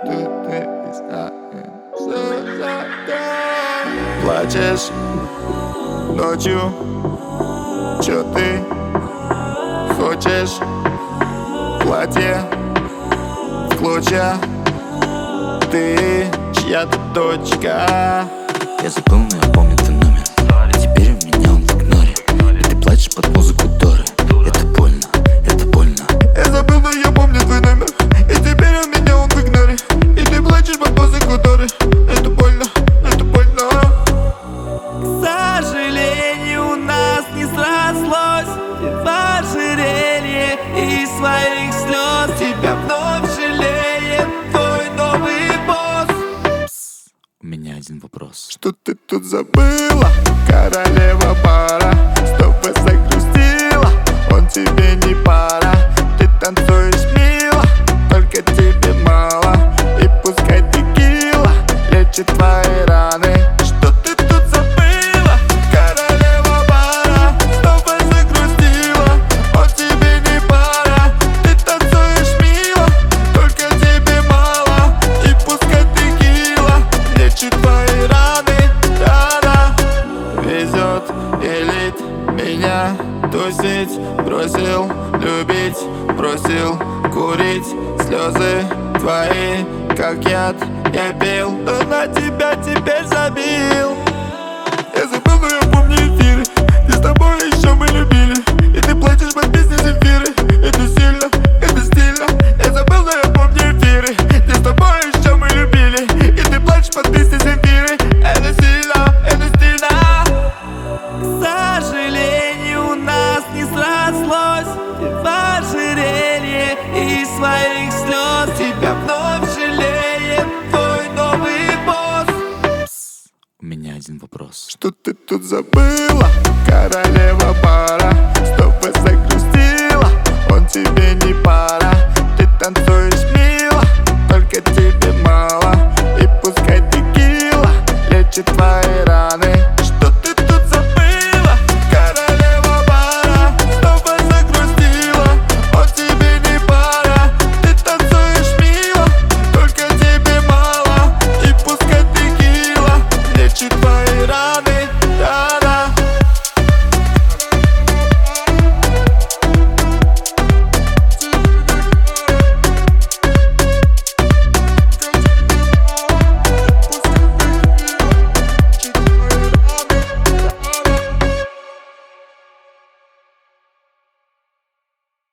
Плачешь ночью, чё ты хочешь? Платье в клочья, ты чья-то дочка. Я забыл, но я помню твой номер. И теперь у меня он в игноре. И ты плачешь под музыку Доры. Это больно, это больно. Я забыл, но я помню твой номер. И теперь у меня он в игноре. И ты плачешь под музыку Доры. Это больно, это больно. К сожалению, у нас не срослось. Ты в ожерелье и своих слез. Тебя вновь жалеет твой новый босс. У меня один вопрос. Что ты тут забыла, королева бара? Чтобы загрустила, он тебе не пара. Ты танцуешь мило, только тебе мало. И пускай текила лечит твои раны. Что ты тут забыла, королева бара? Чтобы загрустила, он тебе не пара. Ты танцуешь мило, только тебе мало. И пускай текила лечит твои раны. Да-да. Везет элит меня тусить. Бросил любить, бросил курить. Слезы твои, как яд, я пил, но на тебя теперь забил. Я забыл, но я помню эфиры, где с тобой еще мы любили. И ты плачешь под песни Земфиры. Это сильно, это стильно. Я забыл, но я помню эфиры, где с тобой еще мы любили. И ты плачешь под песни Земфиры. Это сильно, это стильно. К сожалению, у нас не срослось. Ты в ожерелье и своих слез. Тебя вновь жалеет твой новый босс. У меня один вопрос. Что ты тут забыла?